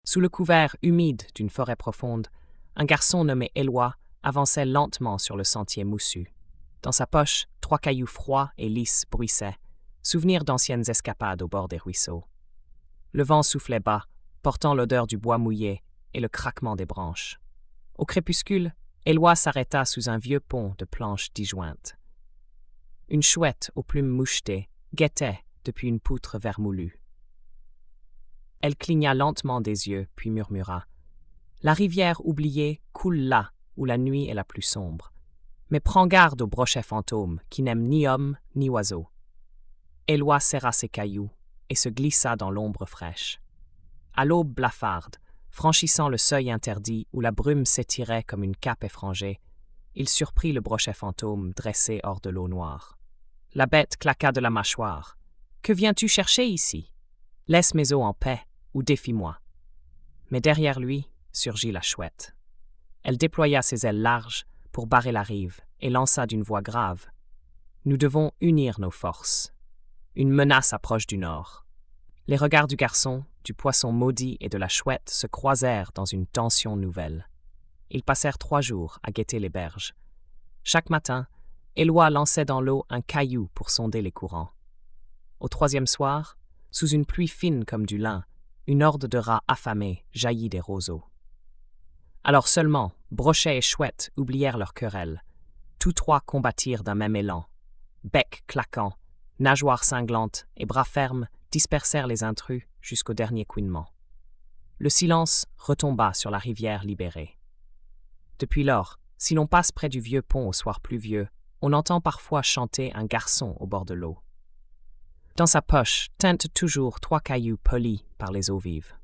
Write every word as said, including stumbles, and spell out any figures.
Sous le couvert humide d'une forêt profonde, un garçon nommé Éloi avançait lentement sur le sentier moussu. Dans sa poche, trois cailloux froids et lisses bruissaient, souvenirs d'anciennes escapades au bord des ruisseaux. Le vent soufflait bas, portant l'odeur du bois mouillé et le craquement des branches. Au crépuscule, Éloi s'arrêta sous un vieux pont de planches disjointes. Une chouette aux plumes mouchetées guettait depuis une poutre vermoulue. Elle cligna lentement des yeux, puis murmura « La rivière oubliée coule là où la nuit est la plus sombre. Mais prends garde aux brochets fantômes qui n'aiment ni hommes ni oiseaux. » Éloi serra ses cailloux et se glissa dans l'ombre fraîche. À l'aube blafarde, franchissant le seuil interdit où la brume s'étirait comme une cape effrangée, il surprit le brochet fantôme dressé hors de l'eau noire. La bête claqua de la mâchoire. « Que viens-tu chercher ici? Laisse mes os en paix ou défie-moi. » Mais derrière lui surgit la chouette. Elle déploya ses ailes larges pour barrer la rive et lança d'une voix grave. « Nous devons unir nos forces. Une menace approche du nord. » Les regards du garçon, du poisson maudit et de la chouette se croisèrent dans une tension nouvelle. Ils passèrent trois jours à guetter les berges. Chaque matin, Éloi lançait dans l'eau un caillou pour sonder les courants. Au troisième soir, sous une pluie fine comme du lin, une horde de rats affamés jaillit des roseaux. Alors seulement, Brochet et Chouette oublièrent leur querelle. Tous trois combattirent d'un même élan. Bec claquant, nageoires cinglantes et bras fermes dispersèrent les intrus jusqu'au dernier couinement. Le silence retomba sur la rivière libérée. Depuis lors, si l'on passe près du vieux pont au soir pluvieux, on entend parfois chanter un garçon au bord de l'eau. Dans sa poche tintent toujours trois cailloux polis par les eaux vives.